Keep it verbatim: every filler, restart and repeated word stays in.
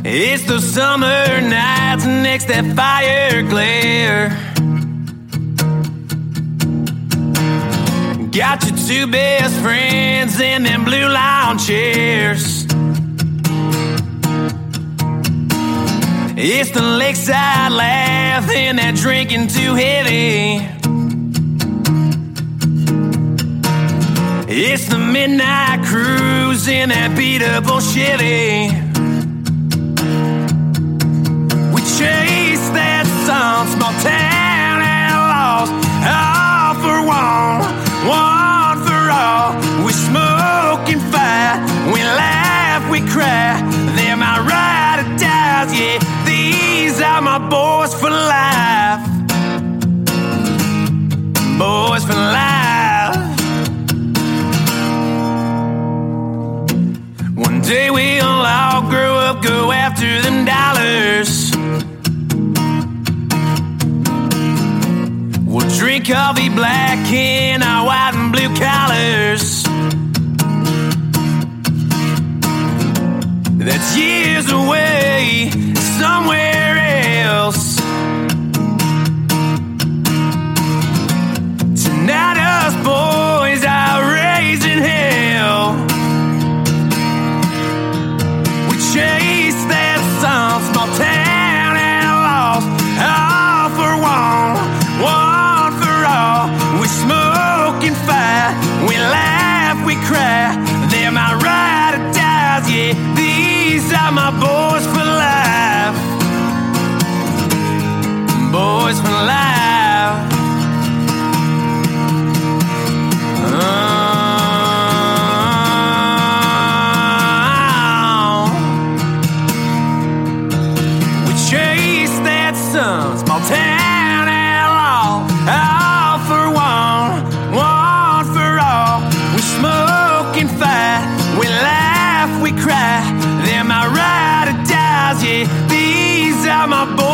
It's those summer nights next that fire glare. Got your two best friends in them blue lawn chairs. It's the lakeside laugh and that drinking too heavy. It's the midnight cruise in that beat up old Chevy. We chase that some small town outlaws, all for one, one for all. We smoke and fight, we laugh, we cry. They're my ride or dies, yeah. These are my boys for life. Boys for life. One day we'll all grow up, go after them dollars. We'll drink coffee black in our white and blue collars. That's years away, somewhere else. Tonight us boys are raising hell. We chase that some small town outlaws, all for one, one for all. We smoke and fight, we laugh, we cry. They're my ride or dies, yeah. These are my boys for life. Boys for life. Oh. We chase that sun, small town outlaw, all for one, one for all. We smoke and fight, we laugh, we cry. They're my ride or dies, yeah. These are my boys.